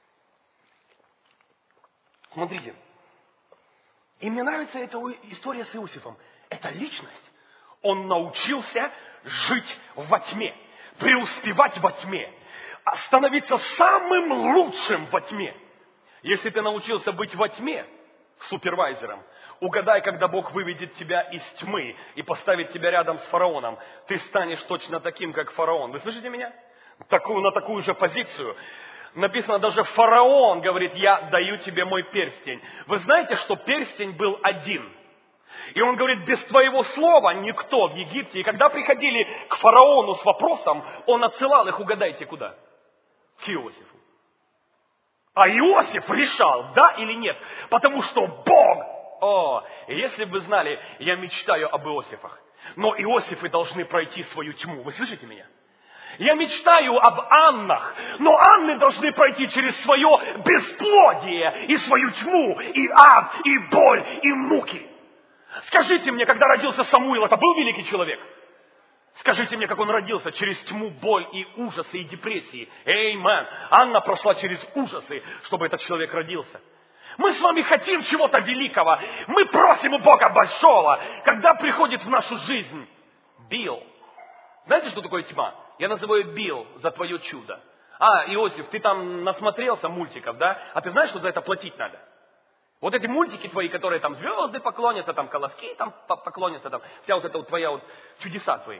Смотрите, и мне нравится эта история с Иосифом. Это личность. Он научился жить во тьме, преуспевать во тьме, становиться самым лучшим во тьме. Если ты научился быть во тьме супервайзером, угадай, когда Бог выведет тебя из тьмы и поставит тебя рядом с фараоном, ты станешь точно таким, как фараон. Вы слышите меня? На такую же позицию. Написано, даже фараон говорит, я даю тебе мой перстень. Вы знаете, что перстень был один. И он говорит, без твоего слова никто в Египте. И когда приходили к фараону с вопросом, он отсылал их, угадайте, куда? К Иосифу. А Иосиф решал, да или нет. Потому что Бог, если бы вы знали, я мечтаю об Иосифах. Но Иосифы должны пройти свою тьму. Вы слышите меня? Я мечтаю об Аннах, но Анны должны пройти через свое бесплодие и свою тьму, и ад, и боль, и муки. Скажите мне, когда родился Самуил, это был великий человек? Скажите мне, как он родился через тьму, боль и ужасы, и депрессии. Эймен. Анна прошла через ужасы, чтобы этот человек родился. Мы с вами хотим чего-то великого. Мы просим у Бога большого. Когда приходит в нашу жизнь Билл. Знаете, что такое тьма? Я называю Билл за твое чудо. Иосиф, ты там насмотрелся мультиков, да? А ты знаешь, что за это платить надо? Вот эти мультики твои, которые там звезды поклонятся, там колоски там поклонятся, там вся вот эта вот твоя вот чудеса твои.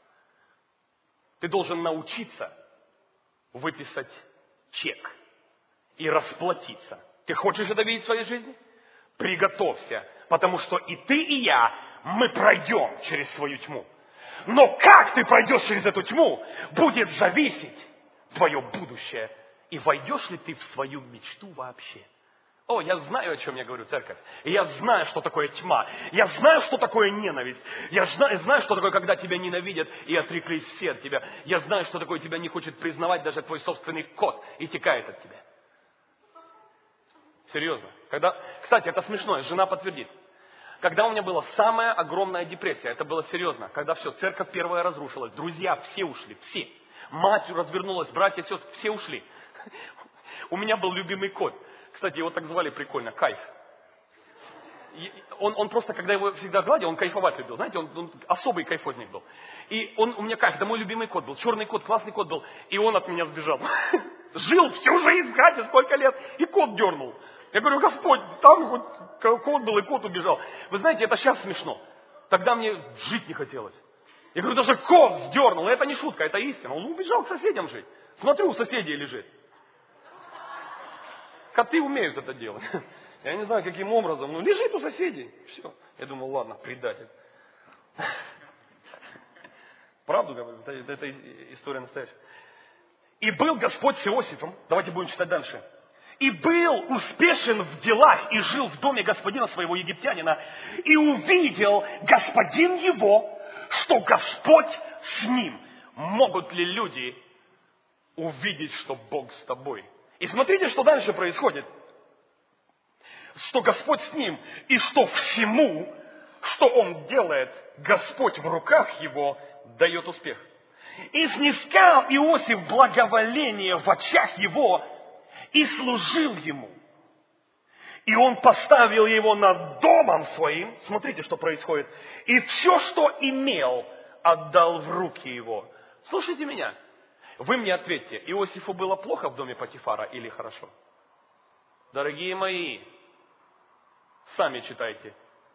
Ты должен научиться выписать чек и расплатиться. Ты хочешь это видеть в своей жизни? Приготовься, потому что и ты, и я, мы пройдем через свою тьму. Но как ты пройдешь через эту тьму, будет зависеть твое будущее. И войдешь ли ты в свою мечту вообще? Я знаю, о чем я говорю, церковь. И я знаю, что такое тьма. Я знаю, что такое ненависть. Я знаю, что такое, когда тебя ненавидят и отреклись все от тебя. Я знаю, что такое тебя не хочет признавать даже твой собственный кот и текает от тебя. Серьезно. Кстати, это смешно, жена подтвердит. Когда у меня была самая огромная депрессия, это было серьезно, когда все, церковь первая разрушилась, друзья все ушли, все. Мать развернулась, братья, сестры, все ушли. У меня был любимый кот. Кстати, его так звали прикольно, Кайф. Он просто, когда его всегда гладил, он кайфовать любил. Знаете, он особый кайфозник был. И он у меня Кайф, это мой любимый кот был. Черный кот, классный кот был. И он от меня сбежал. Жил всю жизнь в хате, сколько лет, и кот дернул. Я говорю, Господь, там хоть кот был, и кот убежал. Вы знаете, это сейчас смешно. Тогда мне жить не хотелось. Я говорю, даже кот сдернул. Это не шутка, это истина. Он убежал к соседям жить. Смотрю, у соседей лежит. Коты умеют это делать. Я не знаю, каким образом, но лежит у соседей. Все. Я думал, ладно, предатель. Правду говорю, это история настоящая. И был Господь с Иосифом, давайте будем читать дальше. И был успешен в делах, и жил в доме господина своего египтянина, и увидел господин его, что Господь с ним. Могут ли люди увидеть, что Бог с тобой? И смотрите, что дальше происходит. Что Господь с ним, и что всему, что он делает, Господь в руках его дает успех. И снискал Иосиф благоволение в очах его, и служил ему. И он поставил его над домом своим. Смотрите, что происходит. И все, что имел, отдал в руки его. Слушайте меня. Вы мне ответьте, Иосифу было плохо в доме Потифара или хорошо? Дорогие мои, сами читайте.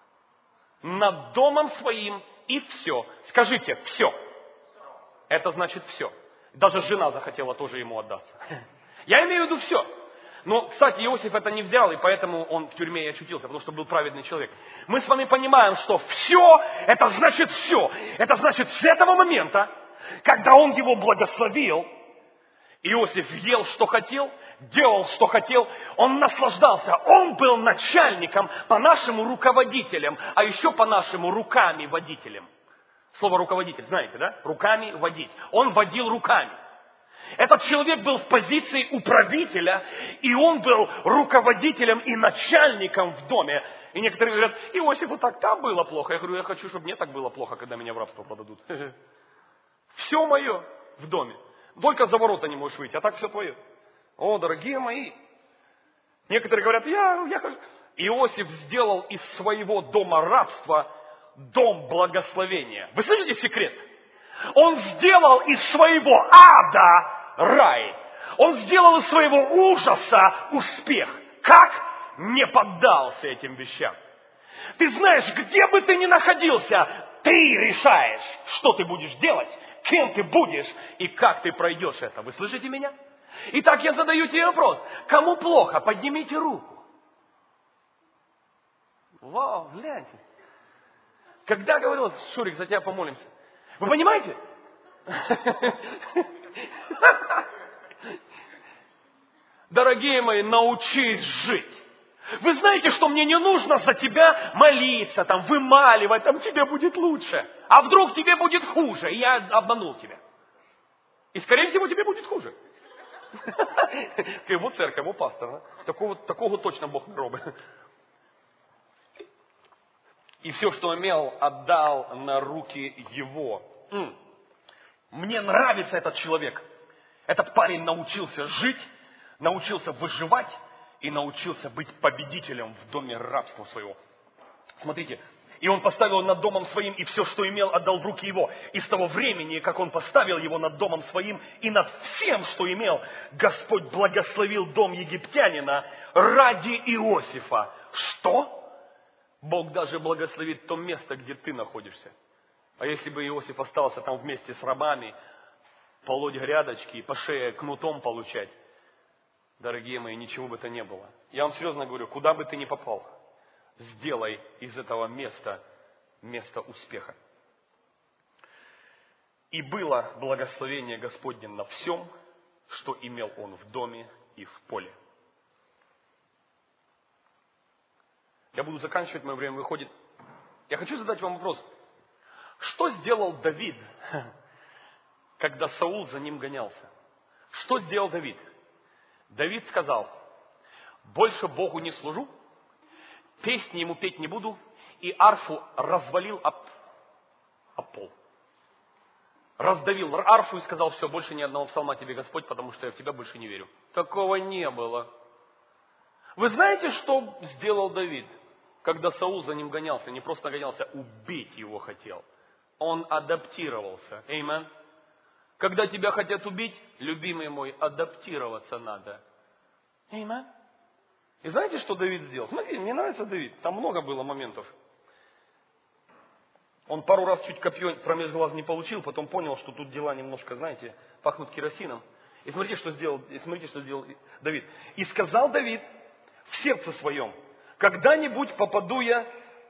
Над домом своим и все. Скажите, все. Это значит все. Даже жена захотела тоже ему отдаться. Я имею в виду все. Но, кстати, Иосиф это не взял, и поэтому он в тюрьме и очутился, потому что был праведный человек. Мы с вами понимаем, что все, это значит все. Это значит с этого момента, когда он его благословил, Иосиф ел, что хотел, делал, что хотел, он наслаждался. Он был начальником, по-нашему руководителем, а еще по-нашему руками водителем. Слово руководитель, знаете, да? Руками водить. Он водил руками. Этот человек был в позиции управителя, и он был руководителем и начальником в доме. И некоторые говорят, Иосифу так там было плохо. Я говорю, я хочу, чтобы мне так было плохо, когда меня в рабство продадут. Все мое в доме. Только за ворота не можешь выйти, а так все твое. О, дорогие мои. Некоторые говорят, я хочу. Иосиф сделал из своего дома рабства дом благословения. Вы слышите секрет? Он сделал из своего ада рай. Он сделал из своего ужаса успех. Как? Не поддался этим вещам. Ты знаешь, где бы ты ни находился, ты решаешь, что ты будешь делать, кем ты будешь и как ты пройдешь это. Вы слышите меня? Итак, я задаю тебе вопрос. Кому плохо? Поднимите руку. Вау, гляньте. Когда говорил, Шурик, за тебя помолимся. Вы понимаете? Дорогие мои, научись жить. Вы знаете, что мне не нужно за тебя молиться, там, вымаливать, там тебе будет лучше. А вдруг тебе будет хуже, и я обманул тебя. И, скорее всего, тебе будет хуже. Вот церковь, вот пастор. Такого точно Бог не робит. И все, что имел, отдал на руки его. Мне нравится этот человек. Этот парень научился жить, научился выживать и научился быть победителем в доме рабства своего. Смотрите, и он поставил над домом своим, и все, что имел, отдал в руки его. И с того времени, как он поставил его над домом своим и над всем, что имел, Господь благословил дом египтянина ради Иосифа. Что? Бог даже благословит то место, где ты находишься. А если бы Иосиф остался там вместе с рабами, полоть грядочки и по шее кнутом получать, дорогие мои, ничего бы это не было. Я вам серьезно говорю, куда бы ты ни попал, сделай из этого места успеха. И было благословение Господне на всем, что имел он в доме и в поле. Я буду заканчивать, мое время выходит. Я хочу задать вам вопрос. Что сделал Давид, когда Саул за ним гонялся? Что сделал Давид? Давид сказал, больше Богу не служу, песни ему петь не буду, и арфу развалил об пол. Раздавил арфу и сказал: все, больше ни одного псалма тебе, Господь, потому что я в тебя больше не верю. Такого не было. Вы знаете, что сделал Давид, когда Саул за ним гонялся? Не просто гонялся, убить его хотел. Он адаптировался. Аминь. Когда тебя хотят убить, любимый мой, адаптироваться надо. Аминь. И знаете, что Давид сделал? Смотрите, мне нравится Давид. Там много было моментов. Он пару раз чуть копье промеж глаз не получил, потом понял, что тут дела немножко, знаете, пахнут керосином. И смотрите, что сделал Давид. И сказал Давид в сердце своем: когда-нибудь попаду я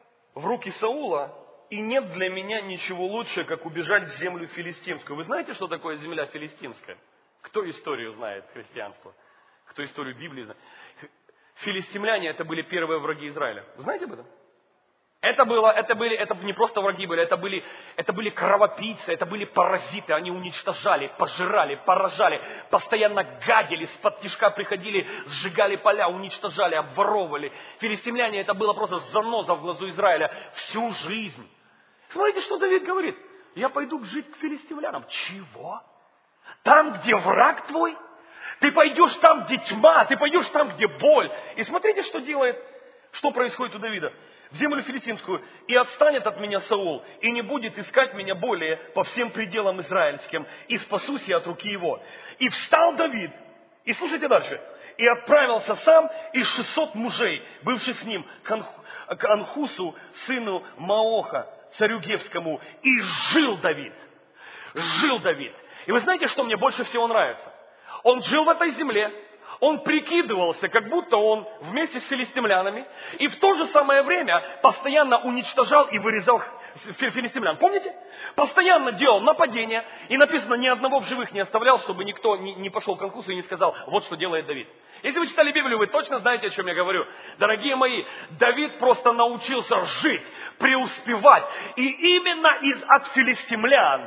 в руки Саула, и нет для меня ничего лучше, как убежать в землю филистимскую. Вы знаете, что такое земля филистимская? Кто историю знает христианства? Кто историю Библии знает? Филистимляне — это были первые враги Израиля. Вы знаете об этом? Это не просто враги были, это были кровопийцы, это были паразиты. Они уничтожали, пожирали, поражали, постоянно гадили, с-под тишка приходили, сжигали поля, уничтожали, обворовывали. Филистимляне — это было просто заноза в глазу Израиля всю жизнь. Смотрите, что Давид говорит: я пойду жить к филистимлянам. Чего? Там, где враг твой? Ты пойдешь там, где тьма, ты пойдешь там, где боль. И смотрите, что происходит у Давида. В землю филистимскую: и отстанет от меня Саул, и не будет искать меня более по всем пределам израильским, и спасусь я от руки его. И встал Давид, и слушайте дальше, и отправился сам и 600 мужей, бывших с ним, к Анхусу, сыну Маоха, царю Гевскому, и жил Давид. Жил Давид. И вы знаете, что мне больше всего нравится? Он жил в этой земле, он прикидывался, как будто он вместе с филистимлянами, и в то же самое время постоянно уничтожал и вырезал филистимлян. Помните? Постоянно делал нападения, и написано, ни одного в живых не оставлял, чтобы никто не пошел к Анхусу и не сказал: вот что делает Давид. Если вы читали Библию, вы точно знаете, о чем я говорю. Дорогие мои, Давид просто научился жить, преуспевать, и именно от филистимлян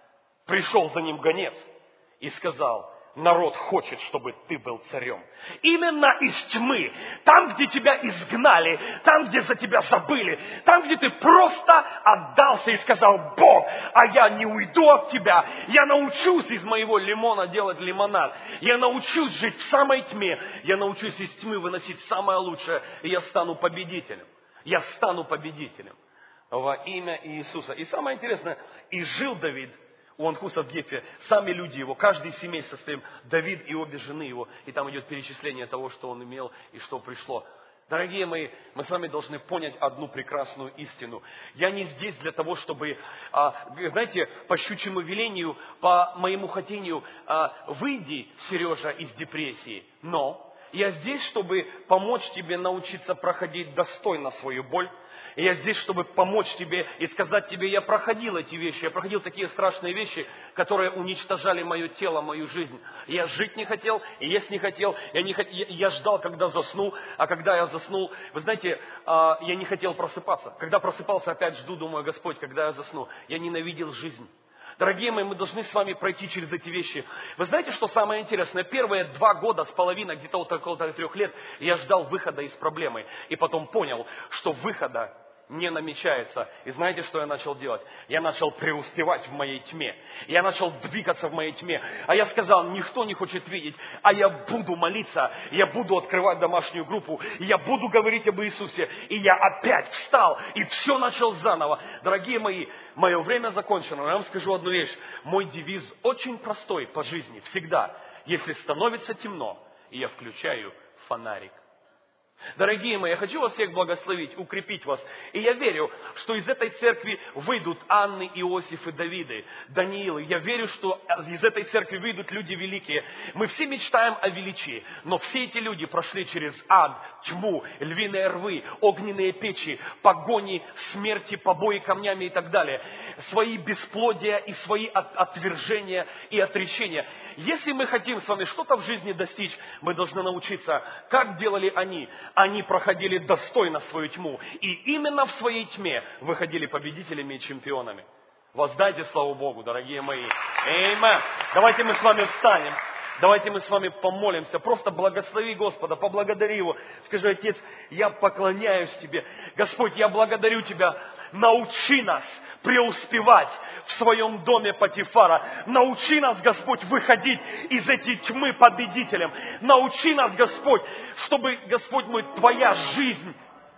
пришел за ним гонец и сказал: народ хочет, чтобы ты был царем. Именно из тьмы, там, где тебя изгнали, там, где за тебя забыли, там, где ты просто отдался и сказал: Бог, а я не уйду от тебя, я научусь из моего лимона делать лимонад, я научусь жить в самой тьме, я научусь из тьмы выносить самое лучшее, и я стану победителем. Я стану победителем во имя Иисуса. И самое интересное, и жил Давид у Анхуса в Гефе, сами люди его, каждый из семей состоим, Давид и обе жены его, и там идет перечисление того, что он имел и что пришло. Дорогие мои, мы с вами должны понять одну прекрасную истину. Я не здесь для того, чтобы, знаете, по щучьему велению, по моему хотению, выйди, Сережа, из депрессии. Но я здесь, чтобы помочь тебе научиться проходить достойно свою боль. И я здесь, чтобы помочь тебе и сказать тебе: я проходил эти вещи, я проходил такие страшные вещи, которые уничтожали мое тело, мою жизнь. Я жить не хотел, и есть не хотел, я ждал, когда засну, а когда я заснул, вы знаете, я не хотел просыпаться. Когда просыпался, опять жду, думаю: Господь, когда я засну? Я ненавидел жизнь. Дорогие мои, мы должны с вами пройти через эти вещи. Вы знаете, что самое интересное? Первые 2 года с половиной, где-то около 3 лет, я ждал выхода из проблемы. И потом понял, что выхода не намечается. И знаете, что я начал делать? Я начал преуспевать в моей тьме. Я начал двигаться в моей тьме. А я сказал: никто не хочет видеть, а я буду молиться, я буду открывать домашнюю группу, я буду говорить об Иисусе. И я опять встал и все начал заново. Дорогие мои, мое время закончено. Но я вам скажу одну вещь. Мой девиз очень простой по жизни. Всегда. Если становится темно, я включаю фонарик. Дорогие мои, я хочу вас всех благословить, укрепить вас. И я верю, что из этой церкви выйдут Анны, Иосифы, Давиды, Даниилы. Я верю, что из этой церкви выйдут люди великие. Мы все мечтаем о величии, но все эти люди прошли через ад, тьму, львиные рвы, огненные печи, погони, смерти, побои камнями и так далее. Свои бесплодия и свои отвержения и отречения. Если мы хотим с вами что-то в жизни достичь, мы должны научиться, как делали они. Они проходили достойно свою тьму. И именно в своей тьме выходили победителями и чемпионами. Воздайте славу Богу, дорогие мои. Аминь. Давайте мы с вами встанем. Давайте мы с вами помолимся. Просто благослови Господа, поблагодари Его. Скажи: Отец, я поклоняюсь Тебе. Господь, я благодарю Тебя. Научи нас преуспевать в своем доме Потифара. Научи нас, Господь, выходить из этой тьмы победителем. Научи нас, Господь, чтобы, Господь мой, Твоя жизнь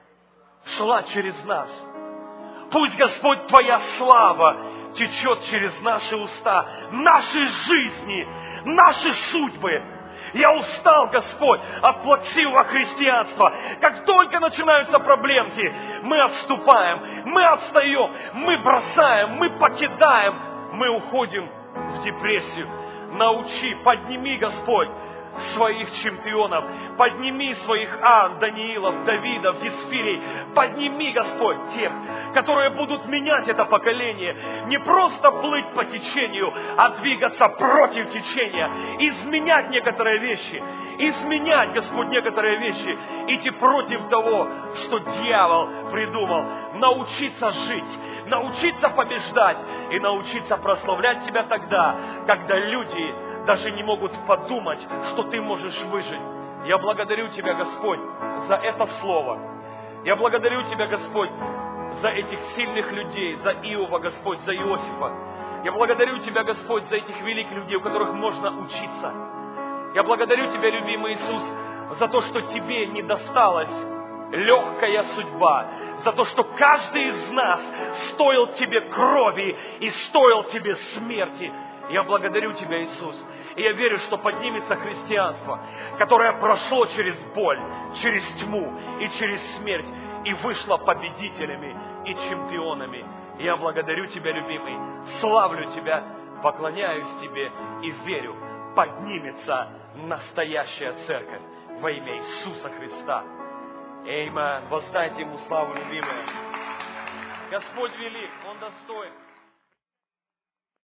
шла через нас. Пусть, Господь, Твоя слава течет через наши уста, наши жизни, наши судьбы. Я устал, Господь, от плаксивого христианства. Как только начинаются проблемки, мы отступаем, мы отстаем, мы бросаем, мы покидаем, мы уходим в депрессию. Научи, подними, Господь, своих чемпионов, подними своих Даниилов, Давидов, Есфирей, подними, Господь, тех, которые будут менять это поколение, не просто плыть по течению, а двигаться против течения, изменять некоторые вещи, изменять, Господь, некоторые вещи, идти против того, что дьявол придумал, научиться жить, научиться побеждать и научиться прославлять Тебя тогда, когда люди даже не могут подумать, что Ты можешь выжить. Я благодарю Тебя, Господь, за это слово. Я благодарю Тебя, Господь, за этих сильных людей, за Иова, Господь, за Иосифа. Я благодарю Тебя, Господь, за этих великих людей, у которых можно учиться. Я благодарю Тебя, любимый Иисус, за то, что Тебе не досталась легкая судьба, за то, что каждый из нас стоил Тебе крови и стоил Тебе смерти. Я благодарю Тебя, Иисус. И я верю, что поднимется христианство, которое прошло через боль, через тьму и через смерть, и вышло победителями и чемпионами. Я благодарю Тебя, любимый, славлю Тебя, поклоняюсь Тебе и верю, поднимется настоящая церковь во имя Иисуса Христа. Аминь. Воздайте Ему славу, любимые. Господь велик, Он достоин.